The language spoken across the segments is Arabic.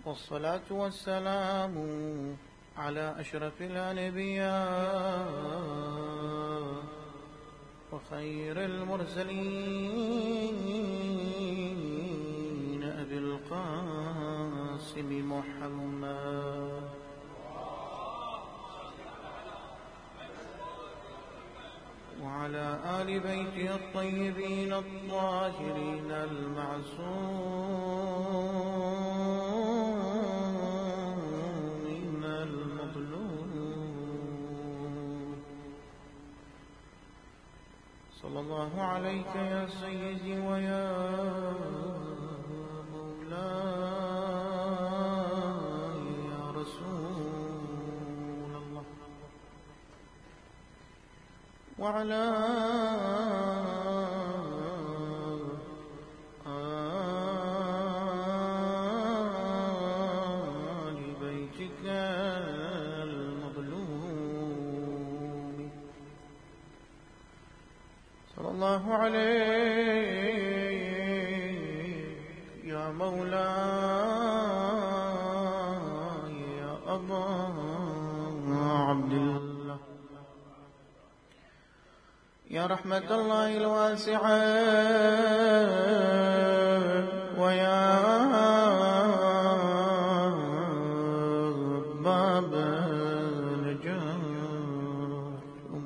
والصلاة والسلام على أشرف الأنبياء وخير المرسلين أبي القاسم محمد وعلى آل بيته الطيبين الطاهرين المعصومين المظلوم. صلى الله عليك يا سيدي ويا مولاي يا رسول الله، وعلى آل بيتك المظلوم. صلى الله عليك يا مولاي يا أبا عبد الله، يا رحمة الله الواسعة ويا باب نجاة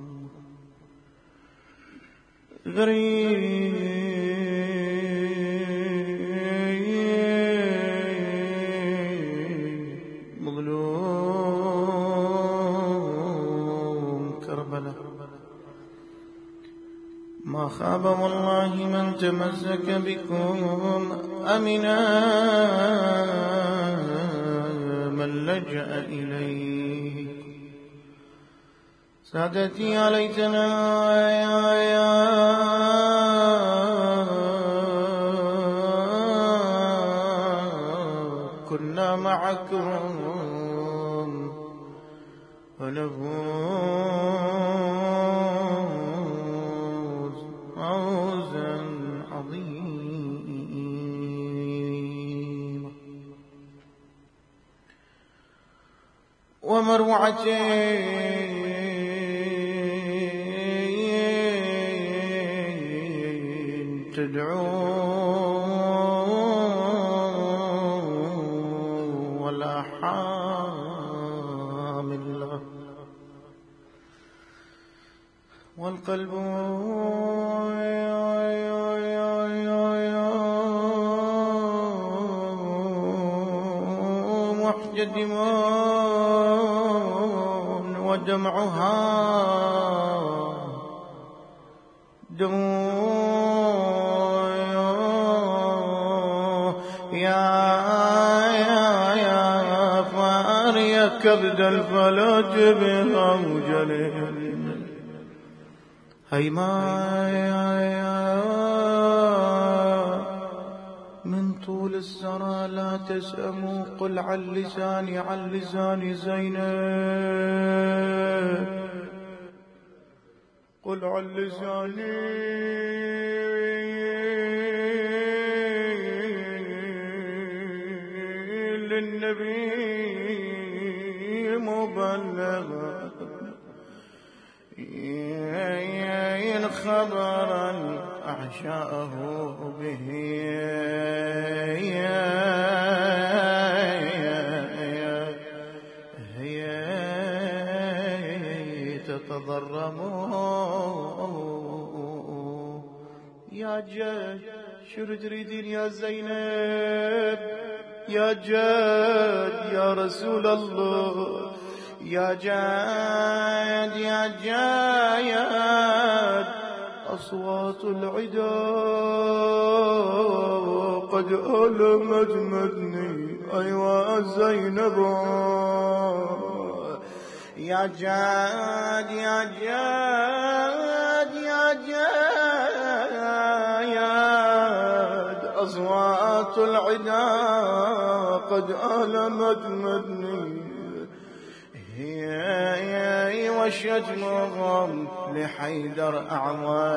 غريب مظلوم كربلاء، ما خاب والله من تمسك بكم أمنا من لجأ إليه. سادتي يا ليتنا كنا معكم ونفوز فوزا عظيما. ومروعتين تدعو ولا حامل له، والقلب محجدم ودمعها دموع يا فاري كبد الفلج بها وجليل هيما من طول السرى لا تسأموا. قل عن لسان زينب، قل عن لساني للنبي مبلغا إن خبرا أعشاه به تتضرموا. يا جد شو تريدين يا زينب؟ يا جد يا رسول الله، يا جاد يا جاد أصوات العدا قد ألمت مدني. أيوة زينب يا جاد يا جاد يا جاد أصوات العدا قد ألمت مدني. هي وشتمهم لحيدر أعوى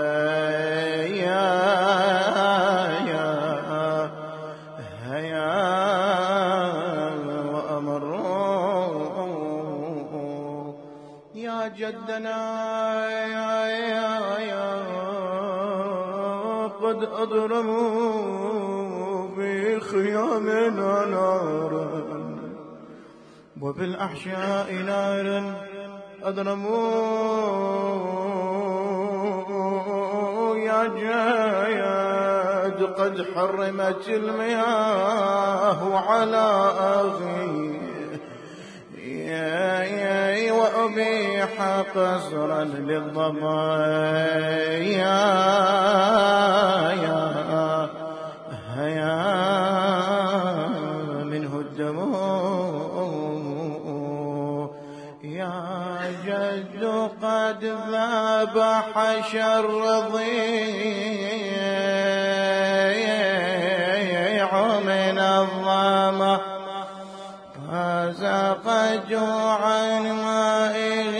يا جدنا قد أضرموا في خيامنا نارا وفي الأحشاء نارا أضرموا يا جايد قد حرمت المياه على أخي وأبيح قصرا للضبايا منه الدموع يا جد قد ذبح الرضيع من الظما فزق جوعا مائل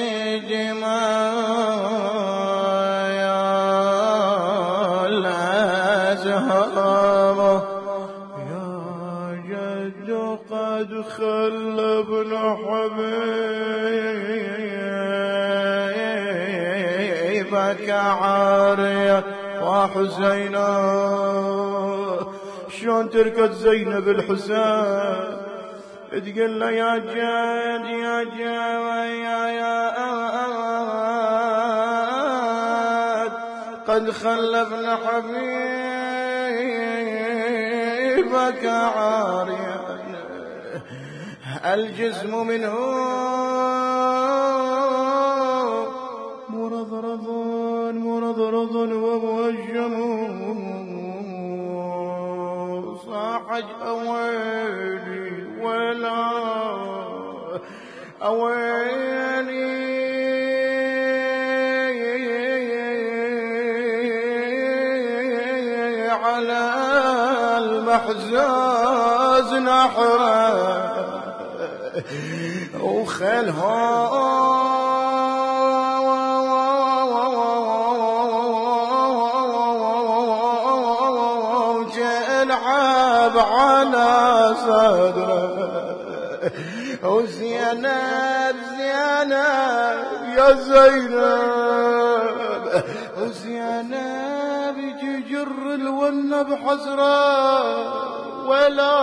دماء الأزهار يا جد قد خلبنا حبيبك عارية وحسينا شلون تركت زينب الحسين تقول له يا جاد يا قد خلفنا حبيبك عاريا الجسم منه مرضرض وموجم صاحج أويلي ولا أويلي على المحزاز نحره وخلها تلعب على صدره وزينب يا زينب وزينب تجر الونة بحسرة ولا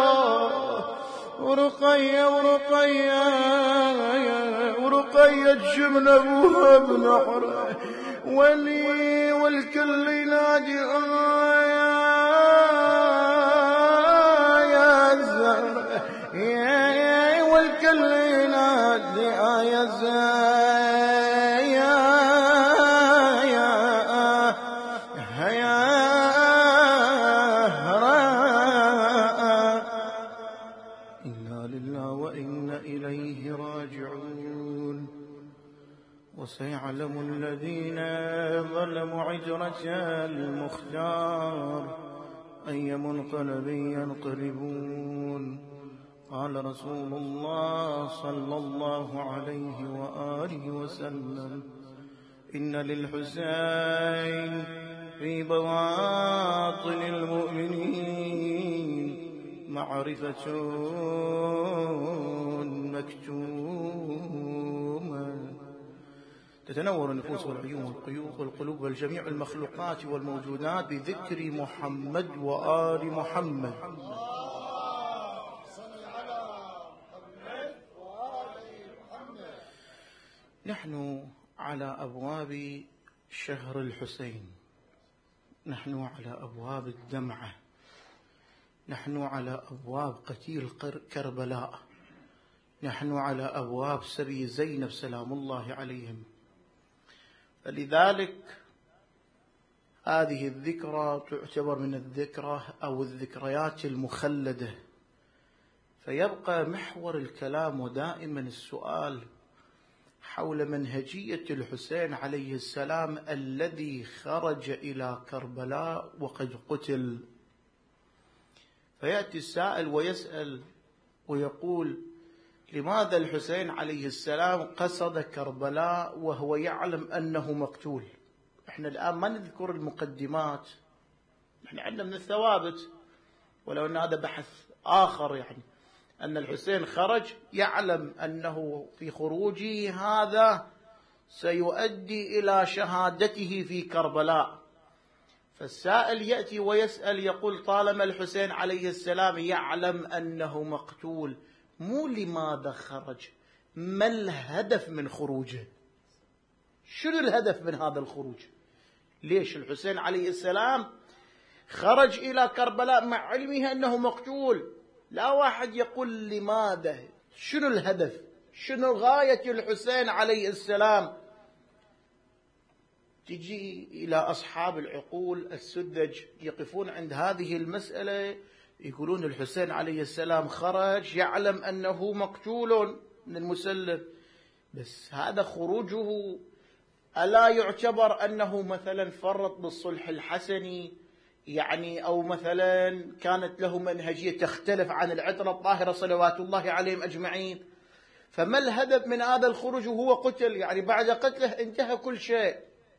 ورقية جمن أبوها بنحره والكل ينادي يا زهرة والكل ينادي يا إنا لله وإنا إليه راجعون وسيعلم الذين ظلموا عجرة المختار أي منقلب ينقلبون قال رسول الله صلى الله عليه وآله وسلم إن للحسين في بواطن المؤمنين معرفة مكتومة تتنور النفوس والعيون والقلوب والجميع المخلوقات والموجودات بذكر محمد وآل محمد. نحن على أبواب شهر الحسين، نحن على أبواب الدمعة، نحن على أبواب قتيل كربلاء، نحن على أبواب سبي زينب سلام الله عليهم. فلذلك هذه الذكرى تعتبر من الذكرى أو الذكريات المخلدة، فيبقى محور الكلام ودائما السؤال حول منهجية الحسين عليه السلام الذي خرج إلى كربلاء وقد قتل. فيأتي السائل ويسأل ويقول لماذا الحسين عليه السلام قصد كربلاء وهو يعلم أنه مقتول؟ احنا الآن ما نذكر المقدمات، احنا عندنا من الثوابت، ولو أن هذا بحث آخر، يعني أن الحسين خرج يعلم أنه في خروجه هذا سيؤدي إلى شهادته في كربلاء. فالسائل يأتي ويسأل يقول طالما الحسين عليه السلام يعلم أنه مقتول، مو لماذا خرج؟ ما الهدف من خروجه؟ شنو الهدف من هذا الخروج؟ ليش الحسين عليه السلام خرج إلى كربلاء مع علمه أنه مقتول؟ لا واحد يقول لماذا، شنو الهدف، شنو غاية الحسين عليه السلام؟ تجي إلى أصحاب العقول السذج يقفون عند هذه المسألة، يقولون الحسين عليه السلام خرج يعلم أنه مقتول من المسلم، بس هذا خروجه ألا يعتبر أنه مثلا فرط بالصلح الحسني؟ يعني أو مثلا كانت له منهجية تختلف عن العترة الطاهرة صلوات الله عليهم أجمعين. فما الهدف من هذا الخروج وهو قتل؟ يعني بعد قتله انتهى كل شيء.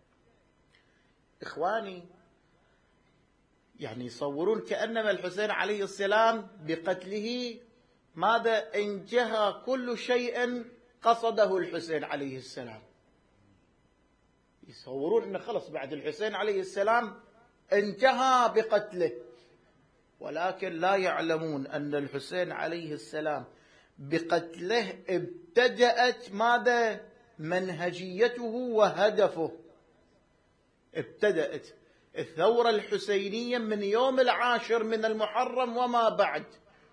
إخواني يعني يصورون كأنما الحسين عليه السلام بقتله ماذا انتهى كل شيء قصده الحسين عليه السلام. يصورون أن خلص بعد الحسين عليه السلام انتهى بقتله، ولكن لا يعلمون أن الحسين عليه السلام بقتله ابتدأت ماذا منهجيته وهدفه. ابتدأت الثورة الحسينية من يوم 10 من المحرم وما بعد.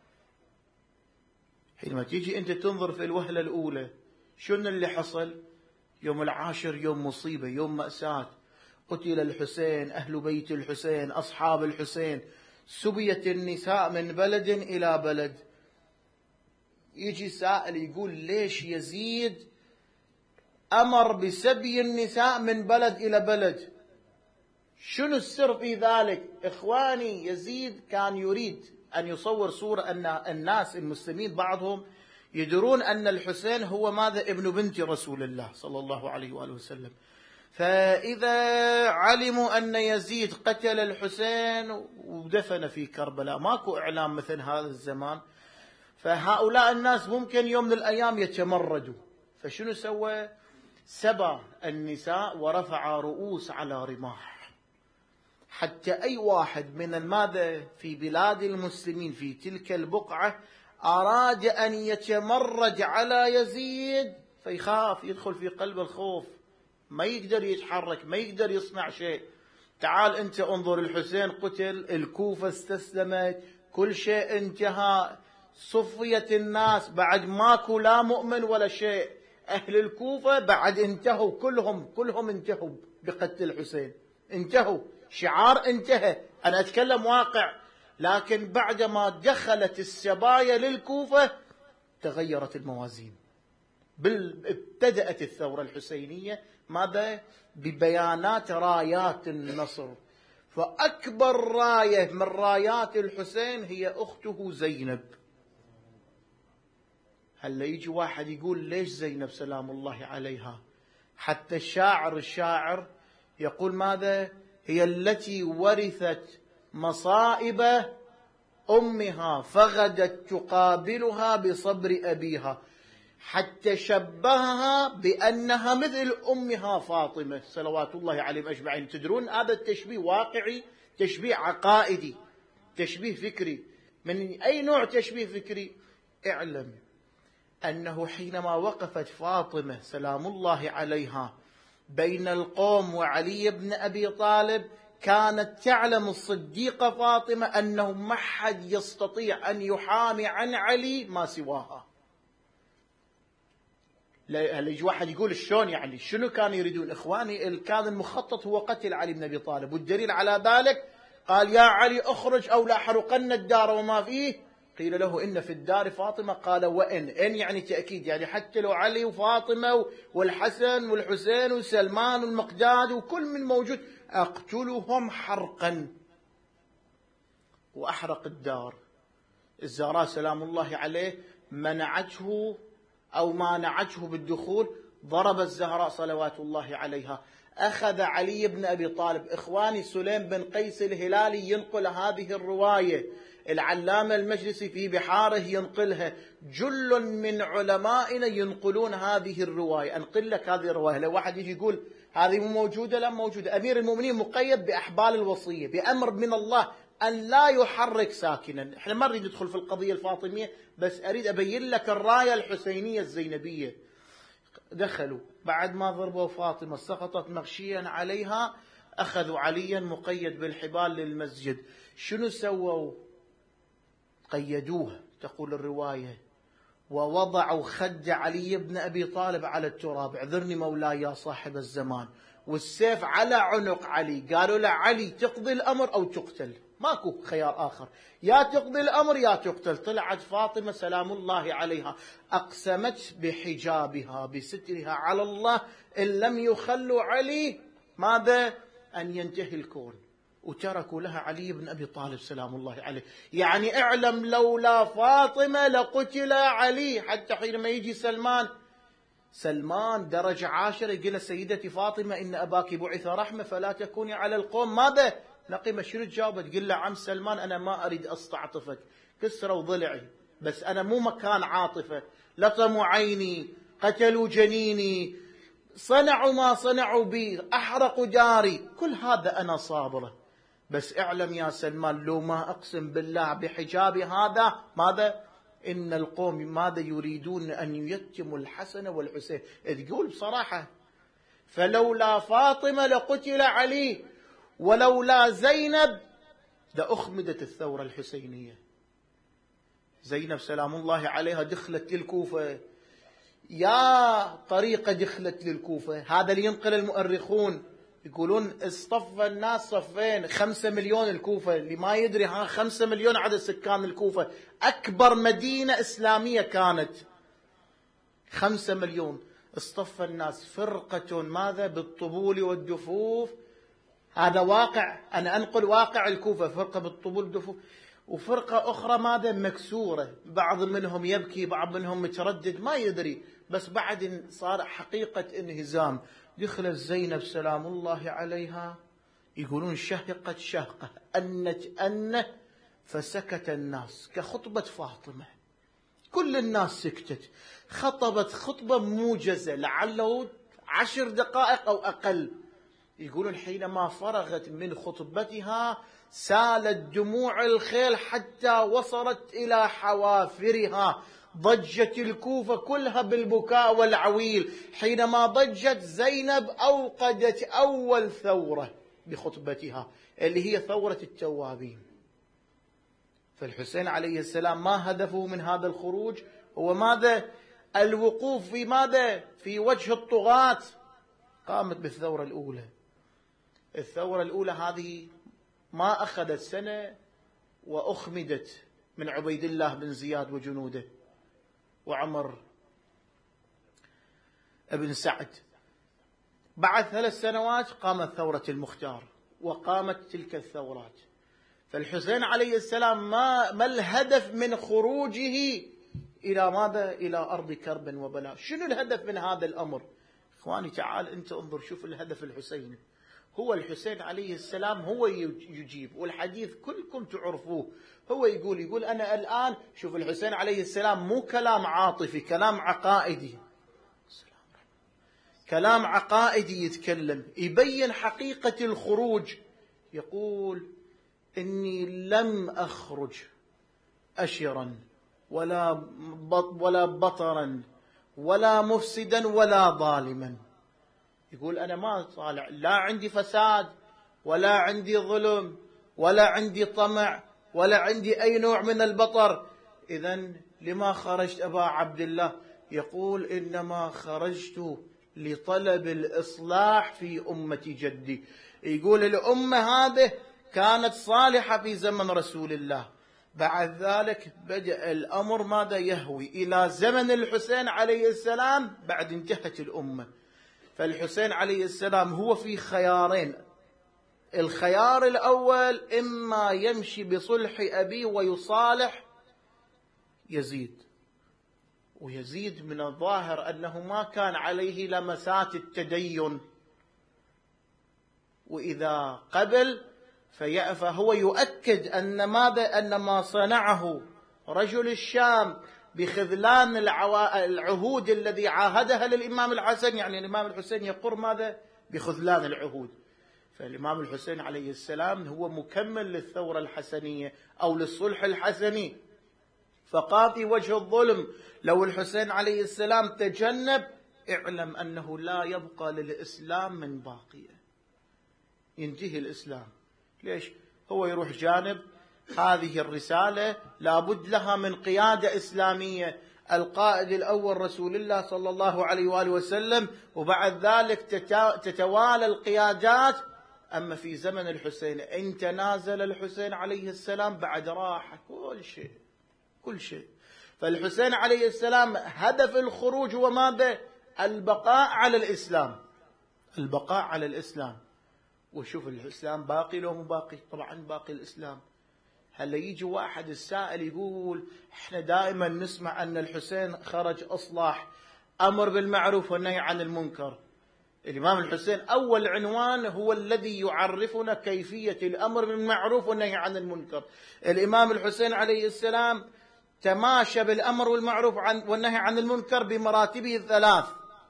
حينما تيجي أنت تنظر في الوهلة الأولى شنو اللي حصل؟ يوم 10 يوم مصيبة، يوم مأساة، قتل الحسين، أهل بيت الحسين، أصحاب الحسين، سبيت النساء من بلد إلى بلد. يجي سائل يقول ليش يزيد أمر بسبي النساء من بلد إلى بلد؟ شنو السر في ذلك؟ إخواني يزيد كان يريد أن يصور صورة أن الناس المسلمين بعضهم يدرون أن الحسين هو ماذا؟ ابن بنت رسول الله صلى الله عليه وآله وسلم. فإذا علموا أن يزيد قتل الحسين ودفن في كربلاء، ماكو إعلام مثل هذا الزمان، فهؤلاء الناس ممكن يوم من الأيام يتمردوا. فشنو سوى؟ سبى النساء ورفع رؤوس على رماح، حتى أي واحد من الماذا في بلاد المسلمين في تلك البقعة أراد أن يتمرد على يزيد فيخاف، يدخل في قلب الخوف، ما يقدر يتحرك، ما يقدر يصنع شيء. تعال أنت انظر، الحسين قتل، الكوفة استسلمت، كل شيء انتهى، صفيت الناس، بعد ماكو لا مؤمن ولا شيء. أهل الكوفة بعد انتهوا، كلهم انتهوا بقتل الحسين، انتهوا، شعار انتهى. أنا أتكلم واقع. لكن بعدما دخلت السبايا للكوفة تغيرت الموازين. ابتدأت الثورة الحسينية ماذا؟ ببيانات رايات النصر. فأكبر راية من رايات الحسين هي أخته زينب. هل يجي واحد يقول ليش زينب سلام الله عليها؟ حتى الشاعر يقول ماذا؟ هي التي ورثت مصائب أمها فغدت تقابلها بصبر أبيها، حتى شبهها بأنها مثل أمها فاطمة صلوات الله عليهم أجمعين. تدرون هذا التشبيه واقعي، تشبيه عقائدي، تشبيه فكري. من أي نوع تشبيه فكري؟ اعلم أنه حينما وقفت فاطمة سلام الله عليها بين القوم وعلي بن أبي طالب، كانت تعلم الصديقة فاطمة أنه ما حد يستطيع أن يحامي عن علي ما سواها. هل يجي واحد يقول شلون يعني؟ شنو كانوا يريدون؟ إخواني كان المخطط هو قتل علي بن أبي طالب، والدليل على ذلك قال يا علي اخرج أو لاحرقن الدار وما فيه. قيل له إن في الدار فاطمة، قال وإن، إن يعني تأكيد، يعني حتى لو علي وفاطمة والحسن والحسين وسلمان والمقداد وكل من موجود أقتلهم حرقا. وأحرق الدار. الزهراء سلام الله عليه منعته أو مانعته بالدخول، ضرب الزهراء صلوات الله عليها. أخذ علي بن أبي طالب، إخواني سليم بن قيس الهلالي ينقل هذه الرواية، العلامة المجلسي في بحاره ينقلها، جل من علمائنا ينقلون هذه الرواية. أنقل لك هذه الرواية، لو واحد يجي يقول هذه مو موجودة، لا موجودة. أمير المؤمنين مقيد بأحبال الوصية، بأمر من الله أن لا يحرك ساكنا. احنا ما نريد ندخل في القضية الفاطمية، بس أريد أبين لك الراية الحسينية الزينبية. دخلوا بعد ما ضربوا فاطمة سقطت مغشيا عليها، أخذوا عليا مقيد بالحبال للمسجد. شنو سووا؟ قيدوه تقول الرواية، ووضعوا خد علي بن أبي طالب على التراب، اعذرني مولاي يا صاحب الزمان، والسيف على عنق علي. قالوا له علي تقضي الأمر أو تقتل، ماكو خيار آخر، يا تقضي الأمر يا تقتل. طلعت فاطمة سلام الله عليها أقسمت بحجابها بسترها على الله إن لم يخلوا علي ماذا؟ أن ينتهي الكون، وتركوا لها علي بن أبي طالب سلام الله عليه. يعني اعلم لولا فاطمة لقتل علي. حتى حينما يجي سلمان درجة 10 يقول سيدتي فاطمة إن أباك بعث رحمة فلا تكوني على القوم ماذا؟ نقيمة. شنو تجاوبت؟ قل له عم سلمان أنا ما أريد أستعطفك، كسروا ضلعي، بس أنا مو مكان عاطفة، لطموا عيني، قتلوا جنيني، صنعوا ما صنعوا بي، أحرقوا داري، كل هذا أنا صابرة. بس اعلم يا سلمان لو ما أقسم بالله بحجابي هذا ماذا؟ إن القوم ماذا يريدون أن ييتموا الحسن والحسين. تقول بصراحة فلولا فاطمة لقتل علي، ولولا زينب لأخمدت الثورة الحسينية. زينب سلام الله عليها دخلت للكوفة، يا طريقة دخلت للكوفة. هذا اللي ينقل المؤرخون، يقولون اصطف الناس صفين، 5 مليون الكوفة. اللي ما يدري 5 مليون عدد سكان الكوفة، أكبر مدينة إسلامية كانت، 5 مليون. اصطف الناس فرقة ماذا؟ بالطبول والدفوف. هذا واقع، أنا أنقل واقع الكوفة، فرقة بالطبول والدفوف، وفرقة أخرى ماذا؟ مكسورة، بعض منهم يبكي، بعض منهم متردد ما يدري، بس بعد صار حقيقة انهزام. دخلت زينب سلام الله عليها، يقولون شهقت شهقة، أنت فسكت الناس كخطبة فاطمة، كل الناس سكتت. خطبت خطبة موجزة لعله 10 دقائق أو أقل. يقولون حينما فرغت من خطبتها سالت دموع الخيل حتى وصلت إلى حوافرها. ضجت الكوفة كلها بالبكاء والعويل. حينما ضجت زينب أوقدت أول ثورة بخطبتها اللي هي ثورة التوابين. فالحسين عليه السلام ما هدفه من هذا الخروج هو ماذا؟ الوقوف في ماذا؟ في وجه الطغاة. قامت بالثورة الأولى. الثورة الأولى هذه ما أخذت سنة وأخمدت من عبيد الله بن زياد وجنوده وعمر بن سعد. بعد 3 سنوات قامت ثورة المختار، وقامت تلك الثورات. فالحسين عليه السلام ما الهدف من خروجه إلى ماذا؟ إلى أرض كرب وبلاء. شنو الهدف من هذا الأمر؟ إخواني تعال أنت انظر، شوف الهدف الحسيني. هو الحسين عليه السلام هو يجيب، والحديث كلكم تعرفوه. هو يقول أنا الآن، شوف الحسين عليه السلام مو كلام عاطفي، كلام عقائدي، كلام عقائدي يتكلم، يبين حقيقة الخروج. يقول إني لم أخرج أشرا ولا بطرا ولا مفسدا ولا ظالما. يقول أنا ما طالع، لا عندي فساد ولا عندي ظلم ولا عندي طمع ولا عندي أي نوع من البطر. إذن لما خرجت أبا عبد الله؟ يقول إنما خرجت لطلب الإصلاح في أمة جدي. يقول الأمة هذه كانت صالحة في زمن رسول الله، بعد ذلك بدأ الأمر ماذا؟ يهوي إلى زمن الحسين عليه السلام، بعد انتهت الأمة. فالحسين عليه السلام هو في خيارين. الخيار الأول إما يمشي بصلح أبيه ويصالح يزيد، ويزيد من الظاهر أنه ما كان عليه لمسات التدين، وإذا قبل فهو يؤكد أن ماذا؟ أن ما صنعه رجل الشام بخذلان العهود الذي عاهدها للإمام الحسن، يعني الإمام الحسين يقر ماذا؟ بخذلان العهود. فالإمام الحسين عليه السلام هو مكمل للثورة الحسنية أو للصلح الحسني، فقاطي وجه الظلم. لو الحسين عليه السلام تجنب، اعلم أنه لا يبقى للإسلام من باقية، ينتهي الإسلام. ليش؟ هو يروح جانب هذه الرسالة لابد لها من قيادة إسلامية، القائد الأول رسول الله صلى الله عليه وآله وسلم، وبعد ذلك تتوالى القيادات. أما في زمن الحسين إن تنازل الحسين عليه السلام بعد راح كل شيء. فالحسين عليه السلام هدف الخروج هو ماذا؟ البقاء على الإسلام، البقاء على الإسلام. وشوف الإسلام باقي لو مو باقي؟ طبعا باقي الإسلام. هلا يجي واحد السائل يقول احنا دائما نسمع أن الحسين خرج إصلاح، أمر بالمعروف والنهي عن المنكر. الإمام الحسين أول عنوان هو الذي يعرفنا كيفية الأمر بالمعروف والنهي عن المنكر. الإمام الحسين عليه السلام تماشى بالأمر والمعروف والنهي عن المنكر بمراتبه الثلاث،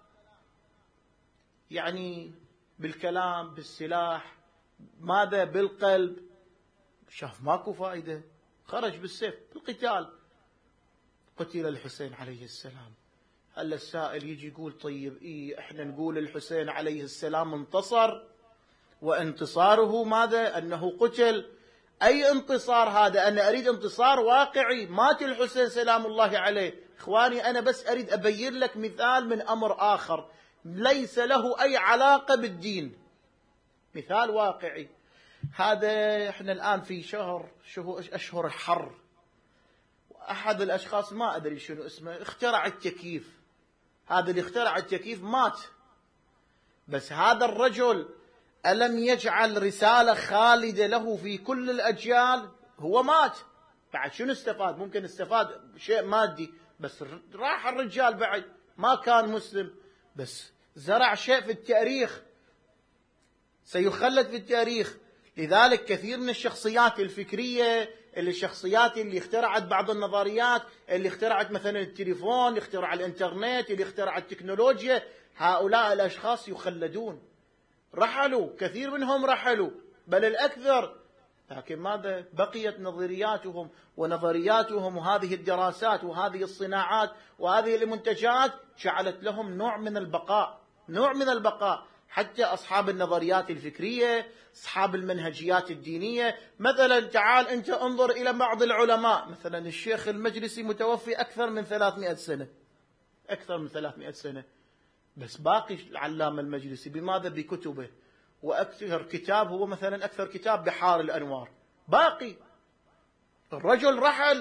يعني بالكلام، بالسلاح، ماذا؟ بالقلب. شاف ماكو فائدة، خرج بالسيف بالقتال، قتل الحسين عليه السلام. هل السائل يجي يقول طيب احنا نقول الحسين عليه السلام انتصر، وانتصاره ماذا؟ أنه قتل. أي انتصار هذا؟ أنا أريد انتصار واقعي. مات الحسين سلام الله عليه. إخواني أنا بس أريد أبين لك مثال من أمر آخر ليس له أي علاقة بالدين، مثال واقعي. هذا احنا الآن في أشهر الحر، أحد الأشخاص ما أدري شنو اسمه اخترع التكييف. هذا اللي اخترع التكييف مات، بس هذا الرجل ألم يجعل رسالة خالدة له في كل الأجيال؟ هو مات، بعد شنو استفاد؟ ممكن استفاد شيء مادي، بس راح الرجال بعد ما كان مسلم، بس زرع شيء في التاريخ سيخلد في التاريخ. لذلك كثير من الشخصيات الفكرية، الشخصيات اللي اخترعت بعض النظريات، اللي اخترعت مثلا التليفون، اللي اخترع الانترنت، اللي اخترع التكنولوجيا، هؤلاء الأشخاص يخلدون. رحلوا، كثير منهم رحلوا بل الأكثر، لكن ماذا؟ بقيت نظرياتهم ونظرياتهم، وهذه الدراسات وهذه الصناعات وهذه المنتجات جعلت لهم نوع من البقاء، نوع من البقاء. حتى أصحاب النظريات الفكرية، أصحاب المنهجيات الدينية، مثلا تعال أنت انظر إلى بعض العلماء، مثلا الشيخ المجلسي متوفي أكثر من 300 سنة، أكثر من 300 سنة، بس باقي العلامة المجلسي بماذا؟ بكتبه. وأكثر كتاب هو مثلا أكثر كتاب بحار الأنوار، باقي. الرجل رحل.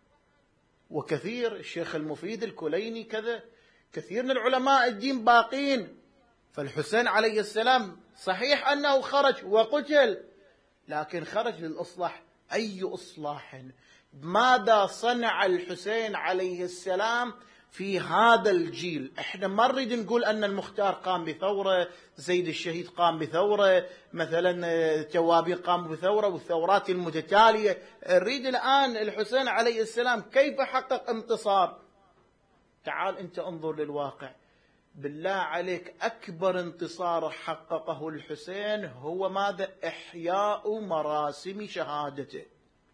وكثير الشيخ المفيد الكليني كذا، كثير من العلماء الدين باقين. فالحسين عليه السلام صحيح أنه خرج وقتل، لكن خرج للإصلاح. أي إصلاح؟ ماذا صنع الحسين عليه السلام في هذا الجيل؟ احنا ما نريد نقول أن المختار قام بثورة، زيد الشهيد قام بثورة، مثلا توابين قام بثورة، والثورات المتتالية. نريد الآن الحسين عليه السلام كيف حقق انتصار. تعال أنت انظر للواقع. بالله عليك أكبر انتصار حققه الحسين هو ماذا؟ إحياء مراسم شهادته،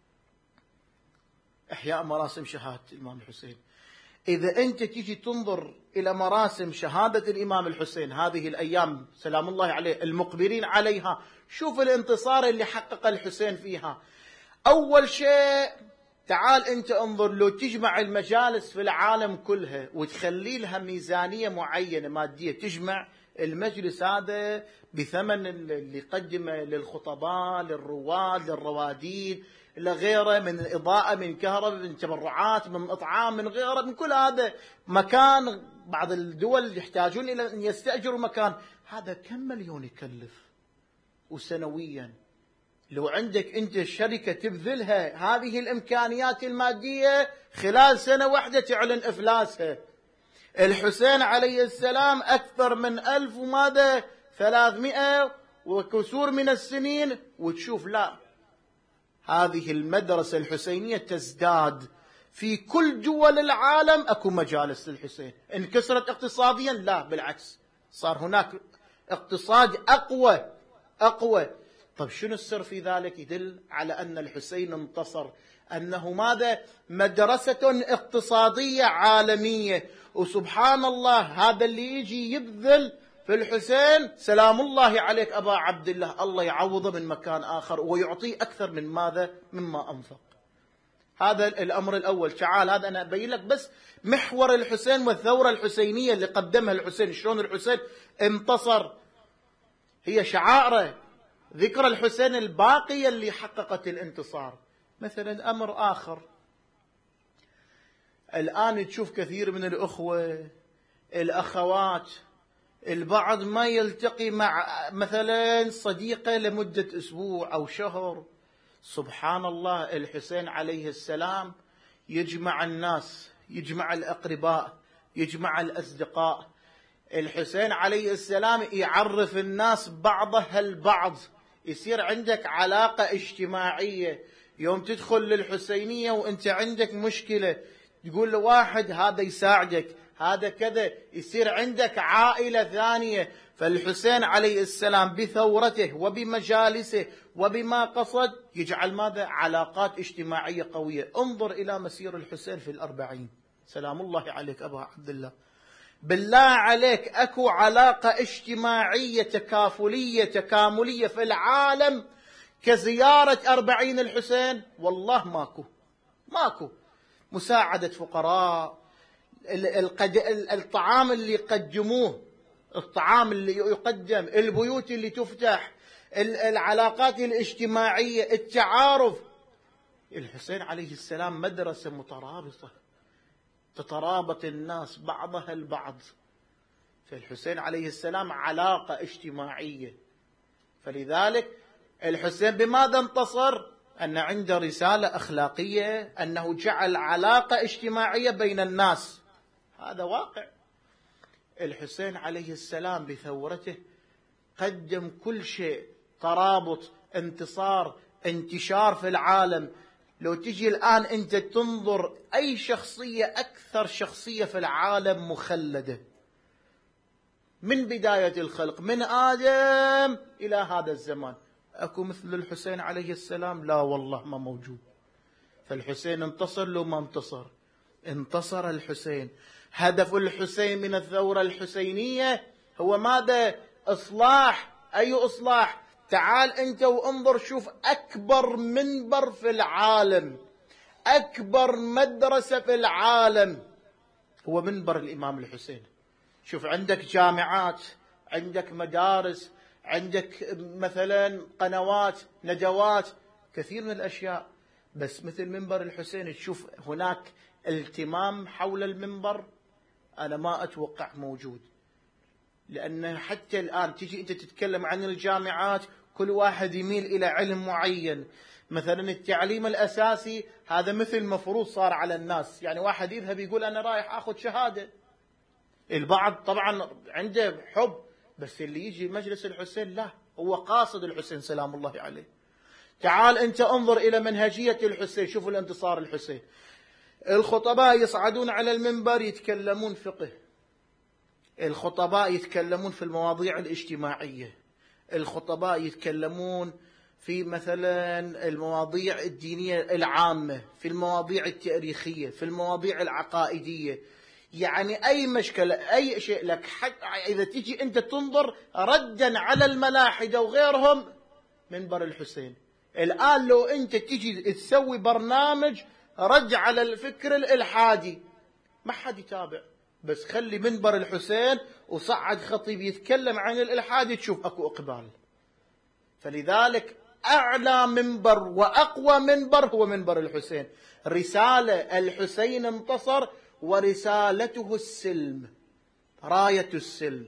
إحياء مراسم شهادة الإمام الحسين. إذا أنت تيجي تنظر إلى مراسم شهادة الإمام الحسين هذه الأيام سلام الله عليه المقبلين عليها، شوف الانتصار اللي حقق الحسين فيها. أول شيء تعال أنت انظر، لو تجمع المجالس في العالم كلها وتخلي لها ميزانية معينة مادية، تجمع المجلس هذا بثمن اللي يقدمه للخطباء، للرواد، للروادين، لغيره، من إضاءة، من كهرباء، من تبرعات، من إطعام، من غيره، من كل هذا مكان. بعض الدول يحتاجون إلى أن يستأجروا مكان، هذا كم مليون يكلف؟ وسنويا لو عندك أنت شركة تبذلها هذه الإمكانيات المادية، خلال سنة واحدة تعلن إفلاسها. الحسين عليه السلام أكثر من 1300 وكسور من السنين وتشوف لا، هذه المدرسة الحسينية تزداد في كل دول العالم. أكو مجالس للحسين. انكسرت اقتصاديا؟ لا، بالعكس، صار هناك اقتصاد أقوى. طيب شنو السر في ذلك؟ يدل على أن الحسين انتصر، أنه ماذا؟ مدرسة اقتصادية عالمية. وسبحان الله هذا اللي يجي يبذل في الحسين سلام الله عليك أبا عبد الله، الله يعوضه من مكان آخر ويعطيه أكثر من ماذا؟ مما أنفق. هذا الأمر الأول. تعال هذا أنا أبين لك بس محور الحسين والثورة الحسينية اللي قدمها الحسين، شلون الحسين انتصر. هي شعائره، ذكرى الحسين الباقية اللي حققت الانتصار. مثلا أمر آخر، الآن تشوف كثير من الأخوة الأخوات البعض ما يلتقي مع مثلا صديقه لمدة أسبوع أو شهر. سبحان الله الحسين عليه السلام يجمع الناس، يجمع الأقرباء، يجمع الأصدقاء. الحسين عليه السلام يعرف الناس بعضها البعض، يصير عندك علاقة اجتماعية. يوم تدخل للحسينية وانت عندك مشكلة تقول لواحد هذا يساعدك، هذا كذا، يصير عندك عائلة ثانية. فالحسين عليه السلام بثورته وبمجالسه وبما قصد يجعل ماذا؟ علاقات اجتماعية قوية. انظر إلى مسير الحسين في 40. سلام الله عليك أبا عبد الله، بالله عليك أكو علاقة اجتماعية تكافلية تكاملية في العالم كزيارة 40 الحسين؟ والله ماكو. مساعدة فقراء، الطعام اللي يقدموه، الطعام اللي يقدم، البيوت اللي تفتح، العلاقات الاجتماعية، التعارف. الحسين عليه السلام مدرسة مترابطة، تترابط الناس بعضها البعض. فالحسين عليه السلام علاقة اجتماعية. فلذلك الحسين بماذا انتصر؟ أن عنده رسالة أخلاقية، أنه جعل علاقة اجتماعية بين الناس. هذا واقع. الحسين عليه السلام بثورته قدم كل شيء، ترابط، انتصار، انتشار في العالم. لو تجي الآن أنت تنظر أي شخصية، أكثر شخصية في العالم مخلدة من بداية الخلق، من آدم إلى هذا الزمان، أكو مثل الحسين عليه السلام؟ لا والله ما موجود. فالحسين انتصر لو ما انتصر؟ انتصر الحسين. هدف الحسين من الثورة الحسينية هو ماذا؟ إصلاح. أي إصلاح؟ تعال أنت وانظر، شوف أكبر منبر في العالم، أكبر مدرسة في العالم هو منبر الإمام الحسين. شوف عندك جامعات، عندك مدارس، عندك مثلا قنوات، ندوات، كثير من الأشياء، بس مثل منبر الحسين تشوف هناك التمام حول المنبر، أنا ما أتوقع موجود. لأن حتى الآن تجي أنت تتكلم عن الجامعات، كل واحد يميل إلى علم معين. مثلا التعليم الأساسي هذا مثل مفروض صار على الناس، يعني واحد يذهب يقول أنا رايح أخذ شهادة. البعض طبعا عنده حب، بس اللي يجي مجلس الحسين لا، هو قاصد الحسين سلام الله عليه. تعال أنت انظر إلى منهجية الحسين، شوفوا الانتصار الحسين. الخطباء يصعدون على المنبر يتكلمون فقه، الخطباء يتكلمون في المواضيع الاجتماعية، الخطباء يتكلمون في مثلا المواضيع الدينية العامة، في المواضيع التاريخية، في المواضيع العقائدية. يعني أي مشكلة، أي شيء لك، حتى إذا تجي أنت تنظر ردا على الملاحدة وغيرهم، منبر الحسين. الآن لو أنت تجي تسوي برنامج رد على الفكر الإلحادي ما حد يتابع، بس خلي منبر الحسين وصعد خطيب يتكلم عن الإلحاد تشوف أكو إقبال. فلذلك أعلى منبر وأقوى منبر هو منبر الحسين. رسالة الحسين انتصر، ورسالته السلم، راية السلم،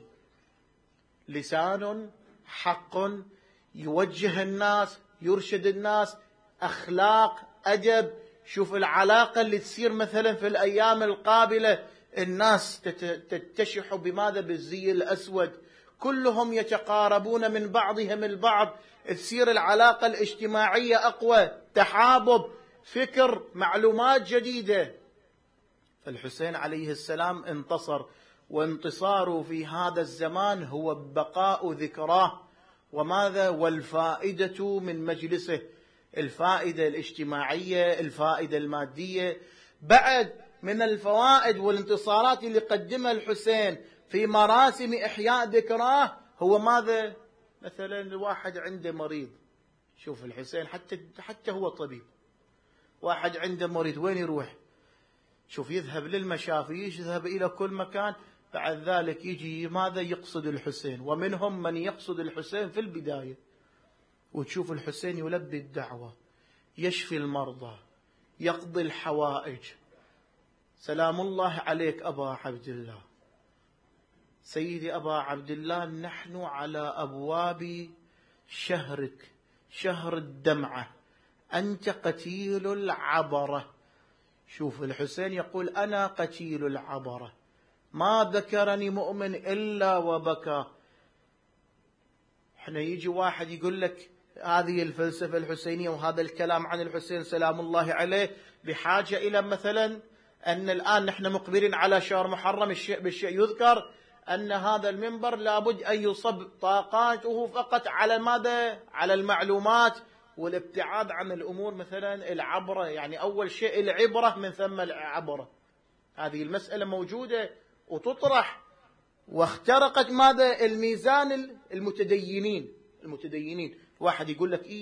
لسان حق يوجه الناس، يرشد الناس، أخلاق، أدب. شوف العلاقة اللي تصير مثلا في الأيام القابلة، الناس تتشح بماذا؟ بالزي الأسود، كلهم يتقاربون من بعضهم البعض، تصير العلاقة الاجتماعية أقوى، تحابب، فكر، معلومات جديدة. فالحسين عليه السلام انتصر، وانتصاره في هذا الزمان هو بقاء ذكراه. وماذا؟ والفائدة من مجلسه، الفائدة الاجتماعية، الفائدة المادية. بعد من الفوائد والانتصارات اللي قدمها الحسين في مراسم إحياء ذكراه هو ماذا؟ مثلا الواحد عنده مريض، شوف الحسين حتى هو طبيب، واحد عنده مريض وين يروح؟ شوف، يذهب للمشافي، يذهب إلى كل مكان، بعد ذلك يجي ماذا؟ يقصد الحسين. ومنهم من يقصد الحسين في البداية، وتشوف الحسين يلبي الدعوة، يشفي المرضى، يقضي الحوائج. سلام الله عليك أبا عبد الله، سيدي أبا عبد الله، نحن على أبواب شهرك، شهر الدمعة، أنت قتيل العبرة. شوف الحسين يقول أنا قتيل العبرة، ما ذكرني مؤمن إلا وبكى. احنا يجي واحد يقول لك هذه الفلسفة الحسينية وهذا الكلام عن الحسين سلام الله عليه بحاجة إلى مثلا أن الآن نحن مقبلين على شهر محرم، بالشيء يذكر أن هذا المنبر لابد أن يصب طاقاته فقط على ماذا؟ على المعلومات والابتعاد عن الأمور مثلا العبرة. يعني أول شيء العبرة، من ثم العبرة. هذه المسألة موجودة وتطرح، واخترقت ماذا؟ الميزان المتدينين. واحد يقول لك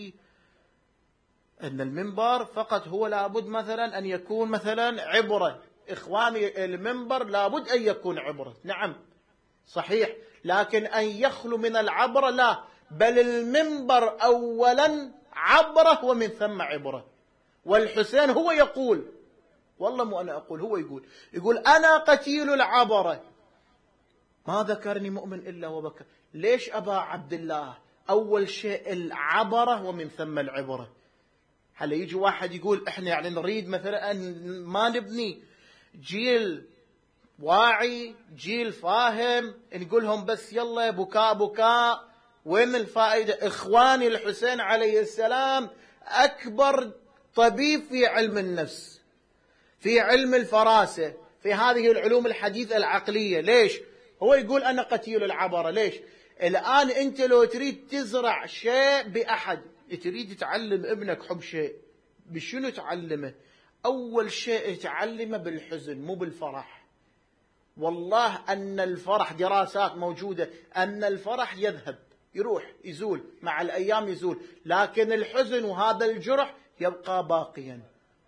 أن المنبر فقط هو لابد مثلا أن يكون مثلا عبرة. إخواني، المنبر لابد أن يكون عبرة، نعم صحيح، لكن أن يخلو من العبرة لا، بل المنبر أولا عبرة ومن ثم عبرة. والحسين هو يقول، والله مو أنا أقول، هو يقول أنا قتيل العبرة، ما ذكرني مؤمن إلا وبكى. ليش أبا عبد الله؟ أول شيء العبرة ومن ثم العبرة. هلا يجي واحد يقول إحنا يعني نريد مثلا أن ما نبني جيل واعي، جيل فاهم، نقولهم بس يلا بكاء بكاء، وين الفائدة؟ إخواني، الحسين عليه السلام أكبر طبيب في علم النفس، في علم الفراسة، في هذه العلوم الحديثة العقلية. ليش؟ هو يقول أنا قتيل العبرة. ليش؟ الآن أنت لو تريد تزرع شيء بأحد، تريد تعلم ابنك حب شيء، بشنو تعلمه؟ أول شيء تعلمه بالحزن مو بالفرح. والله أن الفرح، دراسات موجودة أن الفرح يذهب، يروح، يزول مع الأيام، يزول، لكن الحزن وهذا الجرح يبقى باقيا.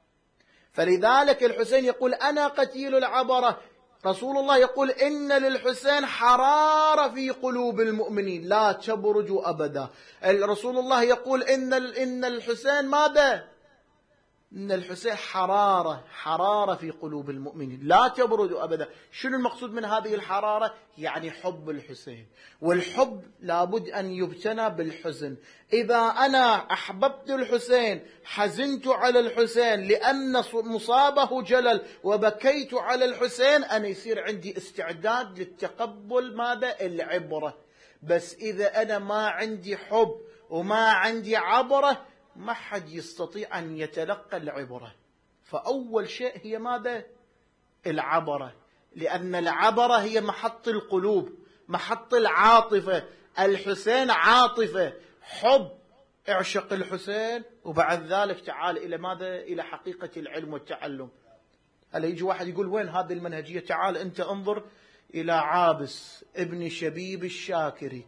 فلذلك الحسين يقول أنا قتيل العبرة. رسول الله يقول إن للحسين حرارة في قلوب المؤمنين لا تبرج أبدا. رسول الله يقول إن الحسين ماذا؟ إن الحسين حرارة في قلوب المؤمنين لا تبرد أبدا. شنو المقصود من هذه الحرارة؟ يعني حب الحسين، والحب لابد أن يبتنى بالحزن. إذا أنا أحببت الحسين، حزنت على الحسين لأن مصابه جلل، وبكيت على الحسين، أنا يصير عندي استعداد للتقبل ماذا؟ العبرة. بس إذا أنا ما عندي حب وما عندي عبرة، ما حد يستطيع أن يتلقى العبرة. فأول شيء هي ماذا؟ العبرة، لأن العبرة هي محط القلوب، محط العاطفة. الحسين عاطفة، حب، اعشق الحسين، وبعد ذلك تعال إلى ماذا؟ إلى حقيقة العلم والتعلم. هلا يجي واحد يقول وين هذه المنهجية؟ تعال أنت انظر إلى عابس ابن شبيب الشاكري.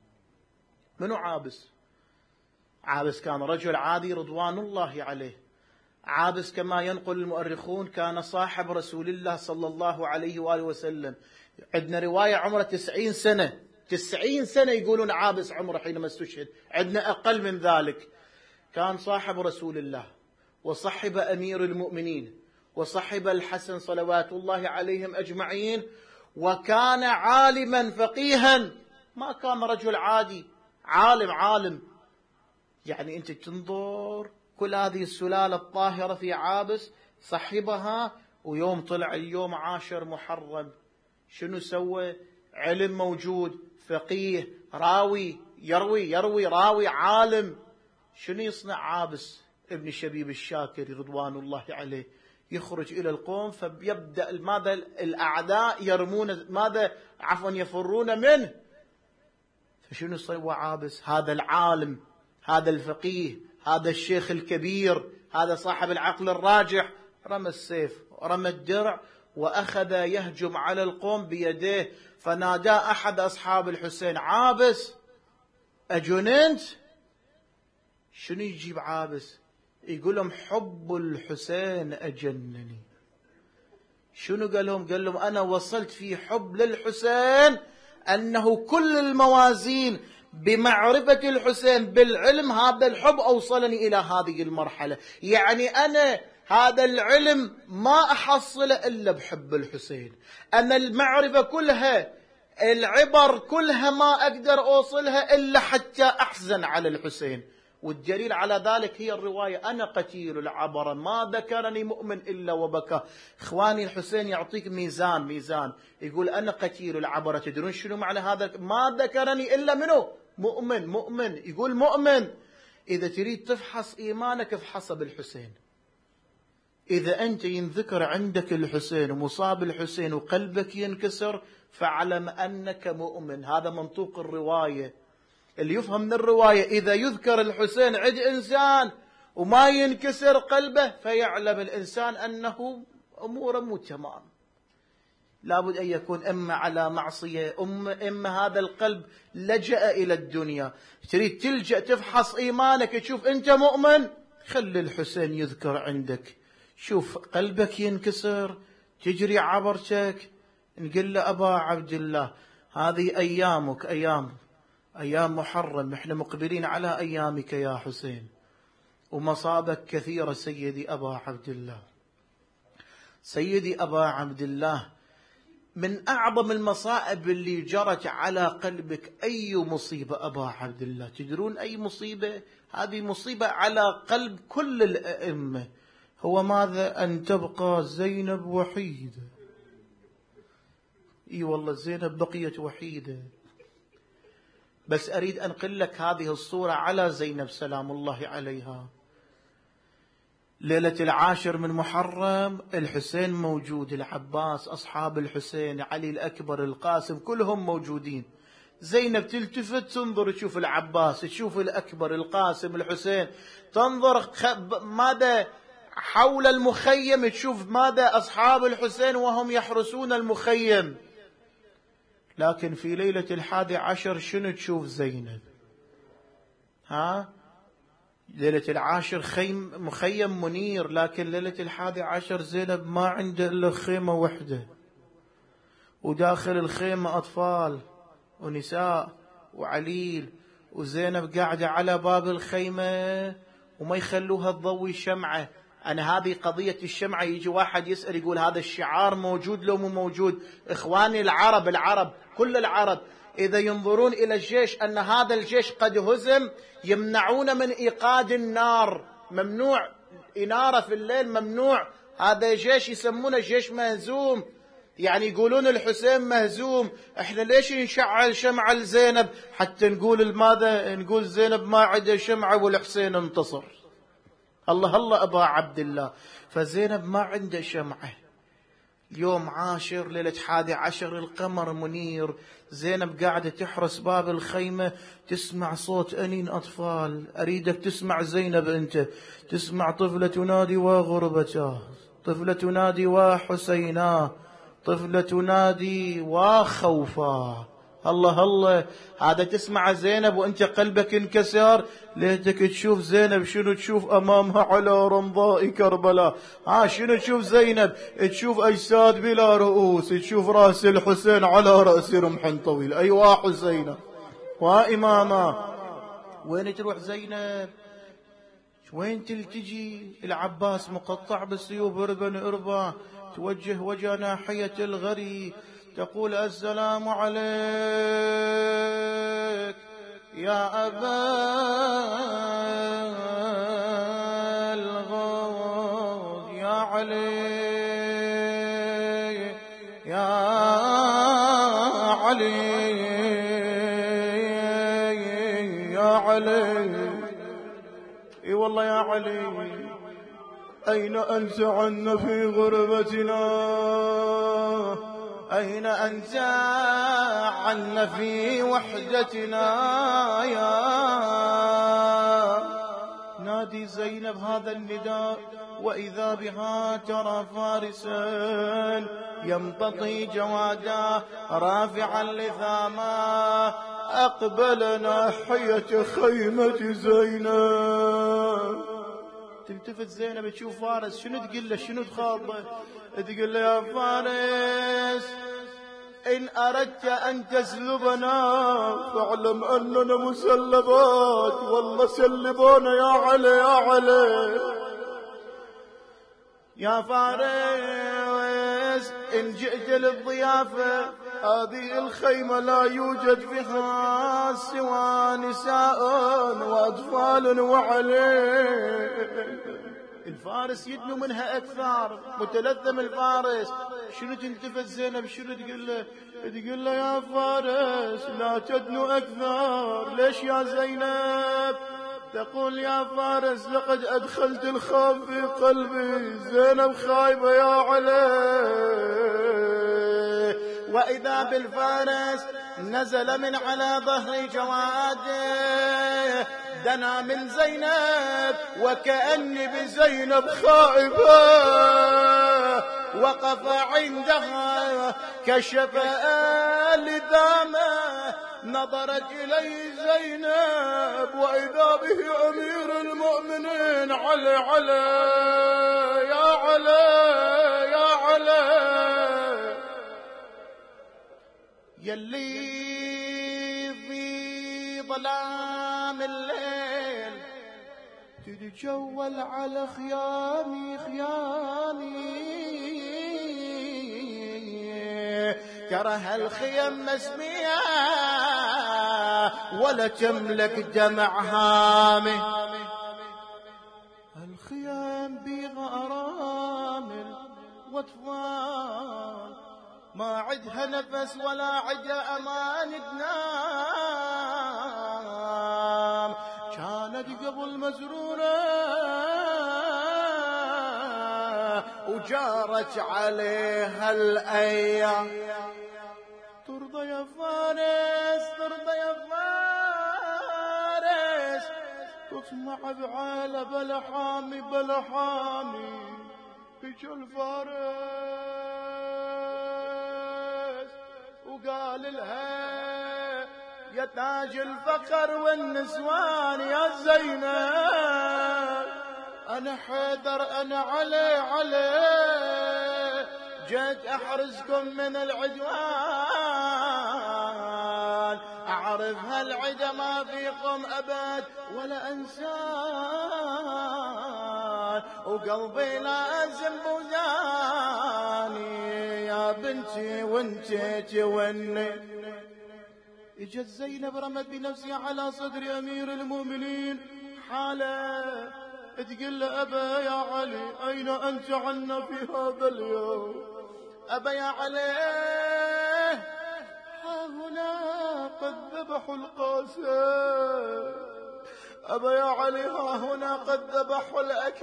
منو عابس؟ عابس كان رجل عادي رضوان الله عليه. عابس كما ينقل المؤرخون كان صاحب رسول الله صلى الله عليه وآله وسلم. عندنا رواية عمره 90 سنة، 90 سنة يقولون عابس عمره حينما استشهد، عندنا أقل من ذلك. كان صاحب رسول الله، وصحب أمير المؤمنين، وصحب الحسن صلوات الله عليهم أجمعين، وكان عالما فقيها، ما كان رجل عادي، عالم. يعني أنت تنظر كل هذه السلالة الطاهرة في عابس، صحبها، ويوم طلع اليوم 10 محرم، شنو سوى؟ علم موجود، فقيه، راوي، يروي راوي عالم. شنو يصنع عابس ابن شبيب الشاكري رضوان الله عليه؟ يخرج إلى القوم فيبدأ ماذا الأعداء يرمون يفرون منه. فشنو سوى عابس؟ هذا العالم، هذا الفقيه، هذا الشيخ الكبير، هذا صاحب العقل الراجح، رمى السيف، رمى الدرع، وأخذ يهجم على القوم بيديه. فنادى أحد أصحاب الحسين: عابس، أجننت؟ شنو يجيب عابس؟ يقول لهم: حب الحسين أجنني. شنو قال لهم؟ قال لهم: أنا وصلت في حب للحسين أنه كل الموازين بمعرفة الحسين بالعلم، هذا الحب أوصلني إلى هذه المرحلة. يعني أنا هذا العلم ما أحصله إلا بحب الحسين، أنا المعرفة كلها، العبر كلها ما أقدر أوصلها إلا حتى أحزن على الحسين. والدليل على ذلك هي الرواية: أنا قتيل العبر ما ذكرني مؤمن إلا وبكى. إخواني، الحسين يعطيك ميزان، يقول: أنا قتيل العبر. تدرون شنو معنى هذا؟ ما ذكرني إلا منه مؤمن، يقول مؤمن. إذا تريد تفحص إيمانك افحصه بالحسين. إذا أنت ينذكر عندك الحسين ومصاب الحسين وقلبك ينكسر، فاعلم أنك مؤمن. هذا منطوق الرواية. اللي يفهم من الرواية: إذا يذكر الحسين عند إنسان وما ينكسر قلبه، فيعلم الإنسان أنه أموره مو تمام. لابد أن يكون إما على معصية، إما هذا القلب لجأ إلى الدنيا. تريد تلجأ تفحص إيمانك تشوف أنت مؤمن، خلي الحسين يذكر عندك، شوف قلبك ينكسر، تجري عبرتك، نقول له: أبا عبد الله، هذه أيامك، أيام محرم، احنا مقبلين على أيامك يا حسين، ومصابك كثيرة سيدي أبا عبد الله. سيدي أبا عبد الله، من أعظم المصائب اللي جرت على قلبك أي مصيبة أبا عبد الله؟ تدرون أي مصيبة؟ هذه مصيبة على قلب كل الأئمة. هو ماذا؟ أن تبقى زينب وحيدة. اي والله زينب بقيت وحيدة. بس أريد أنقل لك هذه الصورة على زينب سلام الله عليها. ليلة 10 من محرم، الحسين موجود، العباس، أصحاب الحسين، علي الأكبر، القاسم، كلهم موجودين. زينب تلتفت تنظر تشوف العباس، تشوف الأكبر، القاسم، الحسين، تنظر ماذا حول المخيم، تشوف ماذا أصحاب الحسين وهم يحرسون المخيم. لكن في ليلة 11 شنو تشوف زينب؟ ليلة 10 مخيم منير، لكن ليلة 11 زينب ما عنده إلا خيمة وحدة، وداخل الخيمة أطفال ونساء وعليل، وزينب قاعدة على باب الخيمة وما يخلوها تضوي شمعة. أنا هذه قضية الشمعة، يجي واحد يسأل يقول: هذا الشعار موجود لو مو موجود؟ إخواني العرب كل العرب إذا ينظرون إلى الجيش أن هذا الجيش قد هزم، يمنعون من إيقاد النار، ممنوع إنارة في الليل، ممنوع. هذا جيش يسمونه جيش مهزوم، يعني يقولون الحسين مهزوم. احنا ليش نشعل شمعة لزينب؟ حتى نقول ماذا؟ نقول زينب ما عندها شمعة والحسين انتصر. الله أبا عبد الله. فزينب ما عنده شمعة. يوم 10 ليلة 11 القمر منير، زينب قاعدة تحرس باب الخيمة، تسمع صوت أنين أطفال. أريدك تسمع زينب، أنت تسمع طفلة تنادي وغربتاه، طفلة تنادي وحسيناه، طفلة تنادي وخوفاه. الله، هذا تسمع زينب وانت قلبك انكسر. ليتك تشوف زينب شنو تشوف امامها على رمضاء كربلاء. شنو تشوف زينب؟ تشوف اجساد بلا رؤوس، تشوف راس الحسين على راس رمح طويل. ايوا حسينة واماما. وين تروح زينب؟ وين تلتجي؟ العباس مقطع بالسيوف اربا، توجه وجه ناحية الغري، تقول: السلام عليك يا أبا الغوث، يا علي، يا علي يا علي، اي والله يا علي، أين أنت عنا في غربتنا؟ أين أنت عنا في وحدتنا؟ يا نادي زينب هذا النداء، وإذا بها ترى فارسا يمتطي جوادا رافعا لثاما، أقبل ناحية خيمة زينب. تلتفت زينب تشوف فارس، شنو تقول له؟ شنو تخاطبه؟ تقول له يا فارس إن أردت أن تسلبنا فاعلم أننا مسلبات، والله سلبونا يا علي يا علي. يا فارس إن جئت للضيافة هذه الخيمة لا يوجد فيها سوى نساء وأطفال وعلي. الفارس يدنو منها أكثر، متلثم الفارس. شنو تلتفت زينب شنو تقول له؟ تقول له يا فارس لا تدنو أكثر. ليش يا زينب؟ تقول يا فارس لقد أدخلت الخوف في قلبي، زينب خايبة يا علي. وإذا بالفارس نزل من على ظهر جواده، دنا من زينب وكأني بزينب خائفة، وقف عندها كشف لدامه، نظرت إليه زينب وإذا به أمير المؤمنين علي علي يا علي يا علي. يلي في ظلام الليل تتجول على خيامي خيامي، ترى هالخيم مسمية ولا تملك دمع هامي. الخيام بيها أرامل واطفال ما عدها نفس ولا عدها أمان تنام، كانت قبل مزرورة وجارت عليها الأيام. ترضى يا فارس ترضى يا فارس، تطمع بعالة بلا حامي بلا حامي. بيج الفارس وقال لها يا تاج الفخر والنسوان يا زينب، أنا حيدر أنا علي جيت أحرزكم من العدوان، أعرف هالعدا ما فيكم أبد ولا أنسان، وقلبي لازم بوزاني يا بنتي وانتي توني. اجت زينب رمت بنفسها على صدر أمير المؤمنين حالة، تقول له أبا يا علي أين أنت عنا في هذا اليوم؟ أبا يا علي ها هنا قد ذبحوا القاسم، أبا يا علي ها هنا قد ذبحوا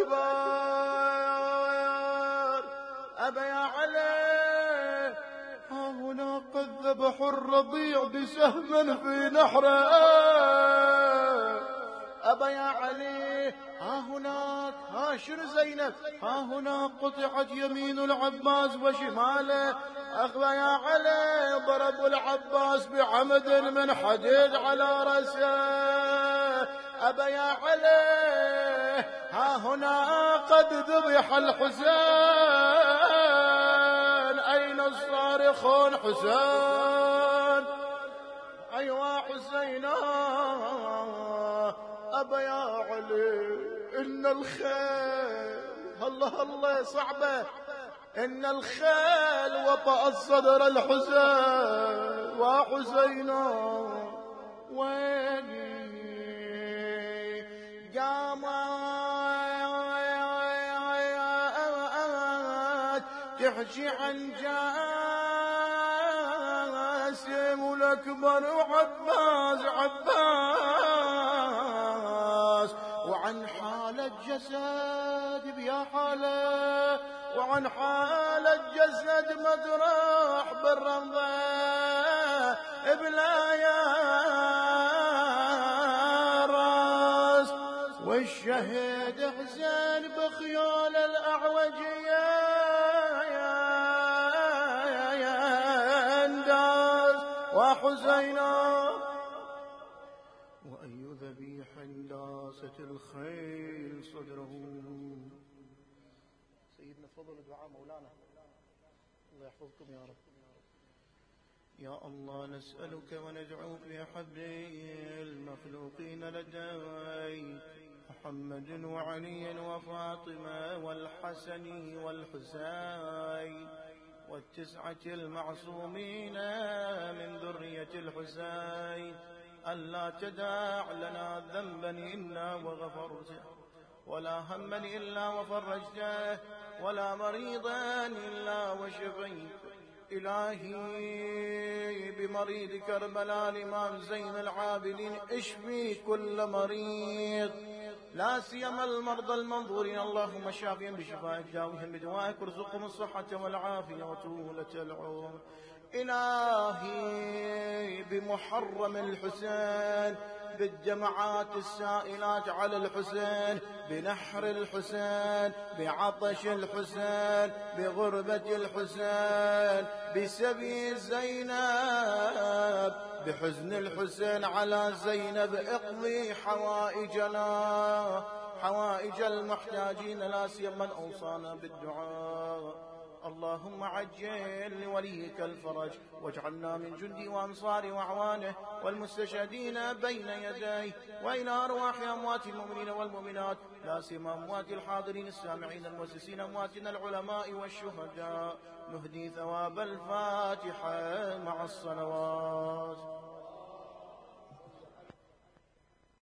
الأكبر، أبا يا علي ها هنا قد ذبحوا الرضيع بسهم في نحره، أبا يا علي ها هناك ها شنو زينب ها هنا قطعت يمين العباس وشماله، أخوة يا علي ضربوا العباس بعمد من حديد على رأسه، أبا يا علي ها هنا قد ذبح الحسين، أين الصارخون حسين أيوا حسينا. أبا يا علي إن الخيل الله الله صعبة، إن الخيل وطأت صدر الحسين وحسينا ويني قامت تحكي عن القاسم والأكبر عباس وعن حالة جسد بيا حالة وعن حالة جسد مدرح بالرمضة بلا يا راس والشهيد حسين بخيول الأعوجية وحزينا وأي ذبيح داست الخيل صدره. سيدنا فضل دعاء مولانا الله يحفظكم يا رب. يا الله نسألك وندعوك بحب المخلوقين لديك محمد وعلي وفاطمة والحسن والحسين والتسعة المعصومين من ذرية الحسين ألا تدع لنا ذنبا إلا وغفرته ولا هما إلا وفرجته ولا مريضا إلا وشفيته. إلهي بمريض كربلاء الإمام زين العابدين اشفي كل مريض لا سيما المرضى المنظورين، اللهم شافهم بشفائك داوهم بدوائك وارزقهم الصحة والعافية وطولة العمر. إلهي بمحرم الحسين بالدمعات السائلات على الحسين بنحر الحسين بعطش الحسين بغربة الحسين بسبي زينب بحزن الحسين على زينب اقضي حوائجنا حوائج المحتاجين لا سيما من أوصانا بالدعاء. اللهم عجل لوليك الفرج واجعلنا من جندي وأنصار وأعوانه والمستشهدين بين يديه وإلى أرواح أموات المؤمنين والمؤمنات لا سيما أموات الحاضرين السامعين المؤسسين أمواتنا العلماء والشهداء نهدي ثواب الفاتحة مع الصلوات.